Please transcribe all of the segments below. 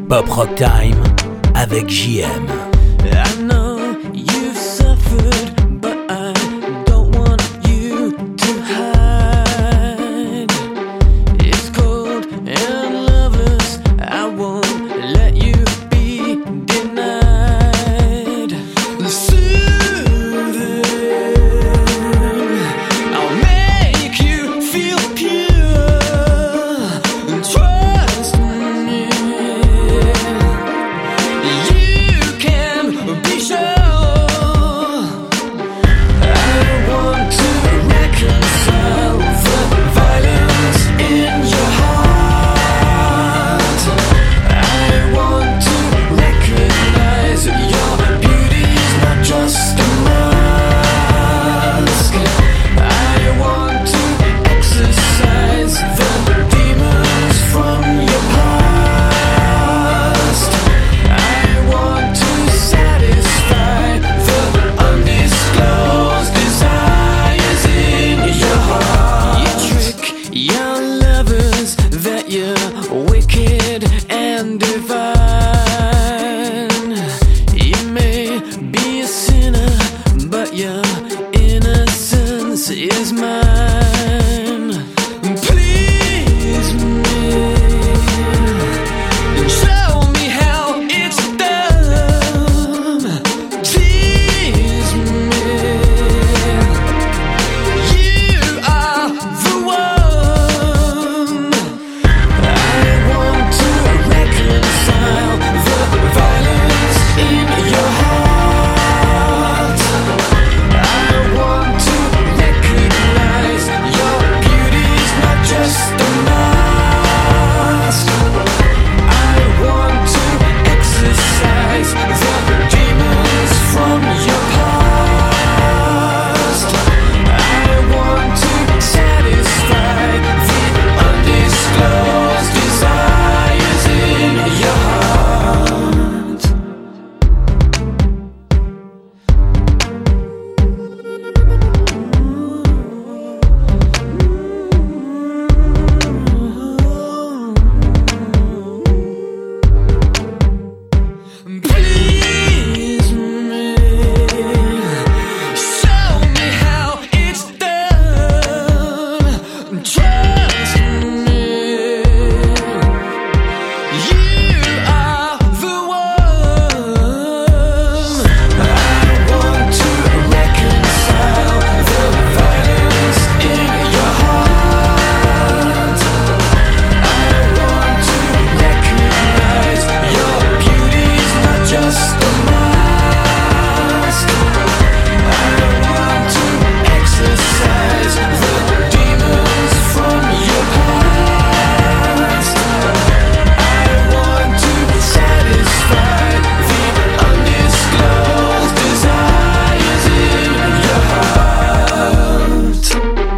Pop Rock Time avec JM. I know you've suffered, but I don't want you to hide. It's cold and loveless, I won't let you be denied. Soothing, I'll make you feel pure. Trust me, you can be sure. I want to reconcile the violence in your heart. I want to recognize your beauty's not just a mask. I want to exorcise the demons from your past. I want to satisfy the undisclosed desires in your heart. You trick young lovers that you're wicked and divine. You may be a sinner, but your innocence is mine. Please me, show me how it's done. Tease me, you are the one. I want to reconcile the violence in your heart. I want to recognize your beauty's not just a mask. I want to exorcise the demons from your past. I want to satisfy the undisclosed desires in your heart. Please me, show me how it's done. Trust me, you are the one. I want to reconcile the violence in your heart. I want to recognize your beauty's not just a mask. I want to exorcise the demons from your past. I want to satisfy the undisclosed desires in your heart.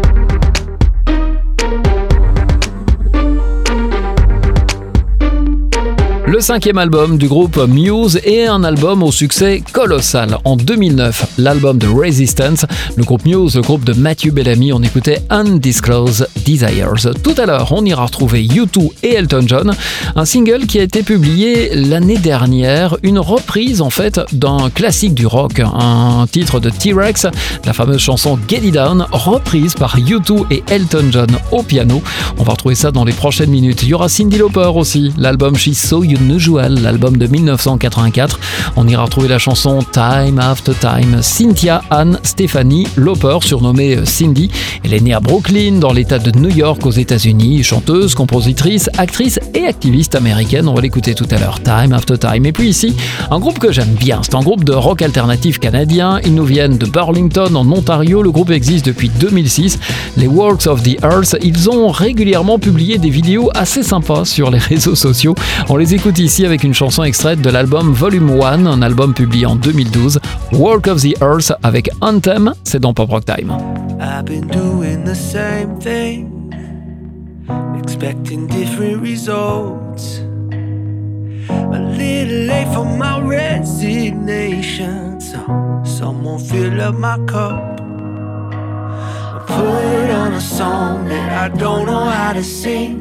Le 5e album du groupe Muse est un album au succès colossal. En 2009, l'album de Resistance, le groupe Muse, le groupe de Matthew Bellamy, on écoutait Undisclosed Desires. Tout à l'heure, on ira retrouver U2 et Elton John, un single qui a été publié l'année dernière, une reprise en fait d'un classique du rock, un titre de T-Rex, la fameuse chanson Get It Down, reprise par U2 et Elton John au piano. On va retrouver ça dans les prochaines minutes. Il y aura Cyndi Lauper aussi, l'album She's So Unusual, l'album de 1984. On ira retrouver la chanson Time After Time. Cynthia Ann Stephanie Lauper, surnommée Cindy, elle est née à Brooklyn, dans l'état de New York aux États-Unis, chanteuse, compositrice, actrice et activiste américaine. On va l'écouter tout à l'heure, Time After Time. Et puis ici, un groupe que j'aime bien, c'est un groupe de rock alternatif canadien. Ils nous viennent de Burlington en Ontario. Le groupe existe depuis 2006. Les Walks of the Earth, ils ont régulièrement publié des vidéos assez sympas sur les réseaux sociaux. On les écoute ici avec une chanson extraite de l'album Volume 1, un album publié en 2012. Walk of the Earth avec Anthem, c'est dans Pop Rock Time. I've been doing the same thing, expecting different results. A little late for my resignation, so someone fill up my cup. I put on a song that I don't know how to sing.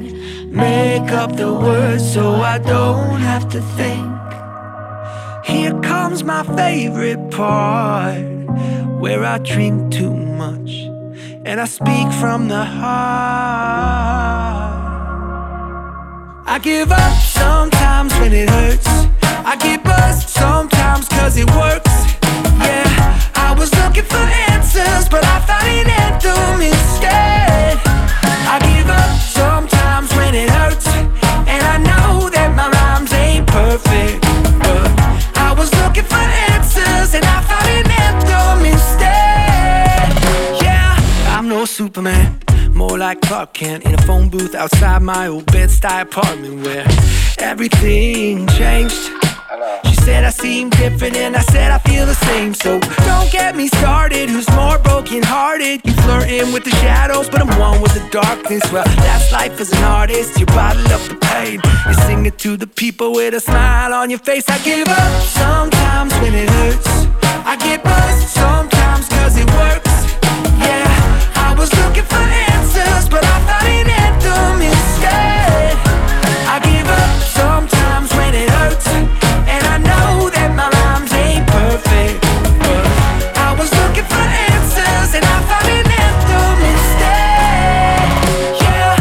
Make up the words so I don't have to think. Here comes my favorite part, where I drink too much and I speak from the heart. I give up sometimes when it hurts. I get buzzed sometimes cause it works. Yeah, I was looking for answers, but I found an anthem instead. I give up sometimes when it hurts, and I know that my rhymes ain't perfect, but I was looking for answers and I found an anthem instead. Yeah, I'm no Superman, more like Clark Kent in a phone booth outside my old Bed-Stuy apartment where everything changed. She said I seem different and I said I feel the same. So don't get me started, who's more broken hearted? You flirting with the shadows, but I'm one with the darkness. Well, that's life as an artist, you bottle up the pain. You sing it to the people with a smile on your face. I give up sometimes when it hurts. I get buzzed sometimes cause it works. Yeah, I was looking for answers, but I found an anthem instead. I give up sometimes when it hurts, and I know that my rhymes ain't perfect, but I was looking for answers and I found an anthem instead. Yeah,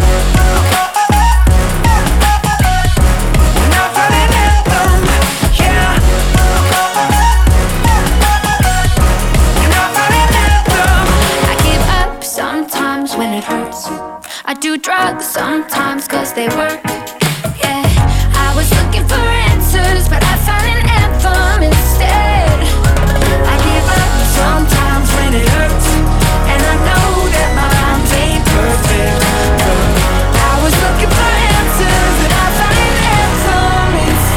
and I found an anthem. Yeah, and I found an anthem. I give up sometimes when it hurts. I do drugs sometimes cause they work. Yeah, I was looking for answers, but I found an anthem instead. I give up sometimes when it hurts, and I know that my rhymes ain't perfect, but I was looking for answers and I found an anthem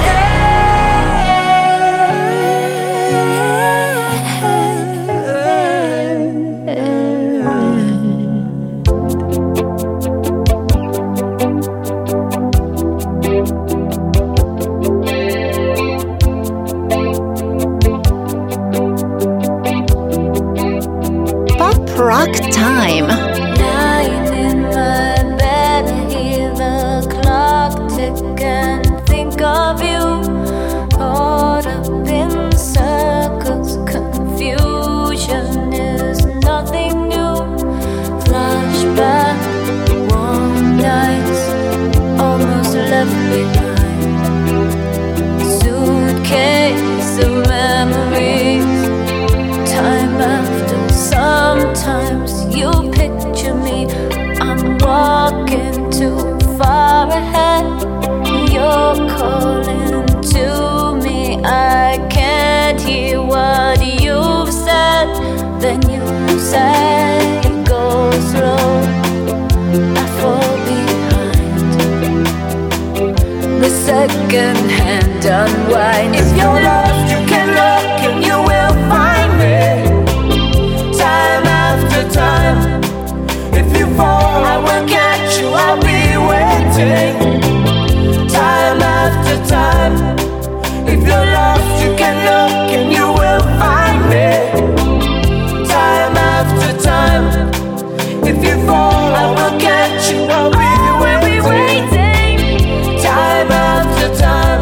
Rock time. Lying in my bed, hear the clock tick and think of you. Caught up in circles, confusion is nothing new. Flashback, warm nights, almost left behind. Suitcase of memories, time after. Sometimes you picture me, I'm walking too far ahead. You're calling to me, I can't hear what you've said. Then you say, go slow, I fall behind. The second hand unwind. If you're lost, you can look and you will find me. Time after time, if you fall, I will catch you, I'll be waiting. Time after time, if you're lost, you can look and you will find me. Time after time, if you fall, I will catch you, I'll be waiting. Time after time.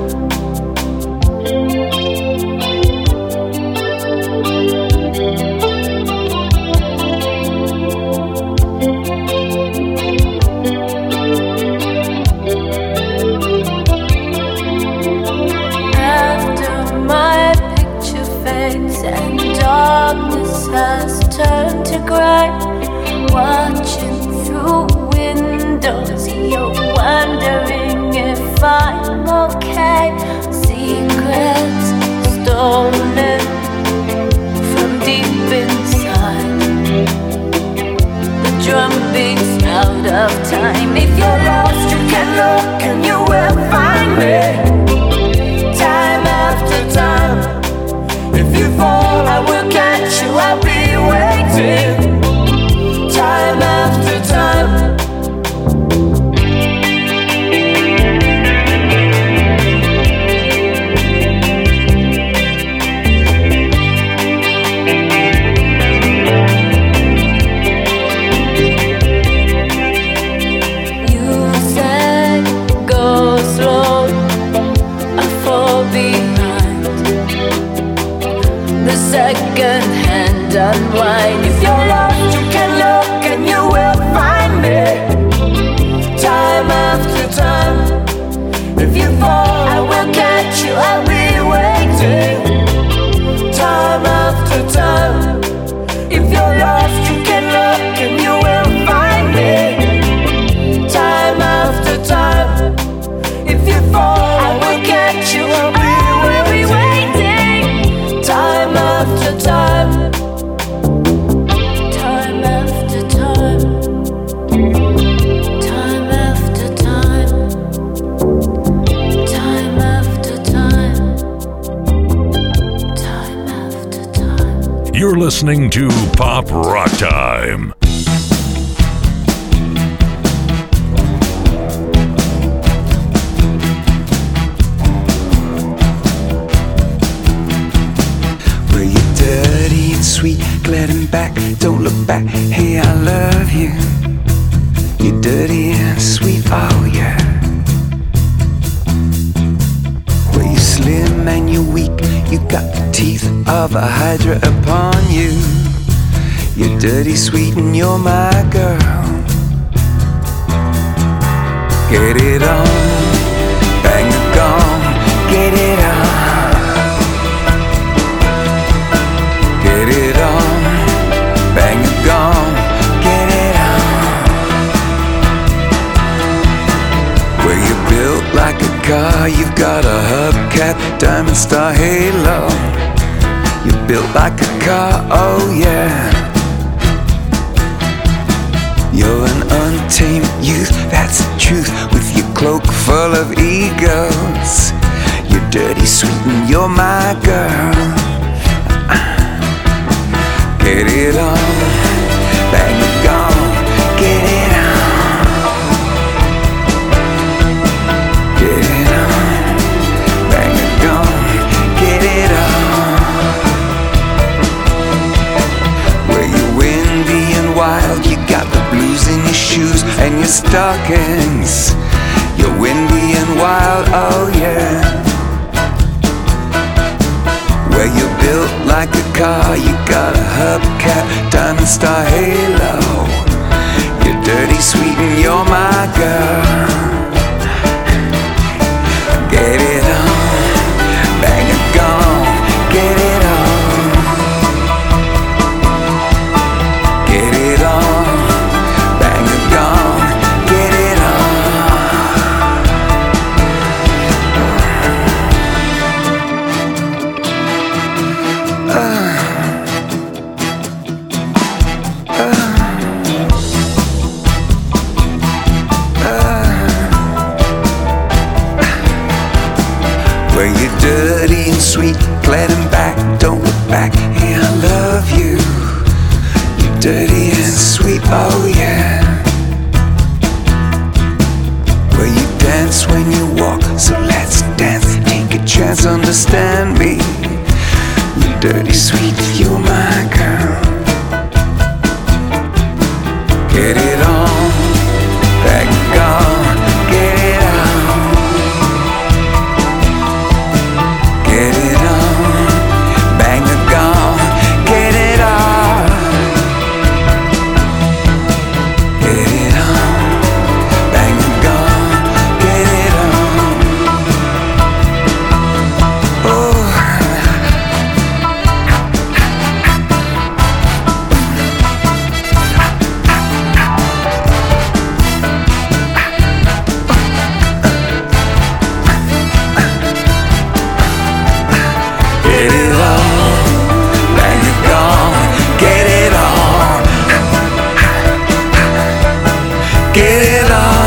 And darkness has turned to gray. Watching through windows, you're wondering if I'm okay. Secrets stolen from deep inside. The drum beats out of time. If you're lost, you can look and you will find me. Time after time. If you fall, I will catch you, I'll be waiting. Time after time. You said listening to Pop Rock Time. Well, you're dirty and sweet, glad and back, don't look back, hey, I love you. You're dirty and sweet, oh yeah. Well, you're slim and you're weak, you got the teeth of a hydra upon you. You're dirty, sweet, and you're my girl. Get it on, bang the gong, get it on. Get it on, bang the gong, get it on. Well, you're built like a car, you've got a hubcap, diamond star halo. You're built like a car, oh yeah. You're an untamed youth, that's the truth. With your cloak full of egos. You're dirty, sweet, and you're my girl. Get it on, bang the gong, get it on. Get it on, bang the gong, get it on. Well, you're windy and wild, you got the blues in your shoes and your stockings. You're windy and wild, oh yeah. Well, you're built like a car, you got a hubcap, diamond star halo. You're dirty, sweet, and you're my girl. Get it on, bang it gone, get it on. Get it on, bang it gone, get it Well, you're dirty and sweet, glad and back, don't look back, hey, I love you. You're dirty and sweet, oh yeah. Well, you dance when you walk, so let's dance, take a chance, understand me. You're dirty, sweet, you're my girl. Get it on, back gone, get it on. Get it on, bang the gong, get it on. Get it on, bang the gong, get it on. Oh. Get it on, bang it gong, get it on. Get it on.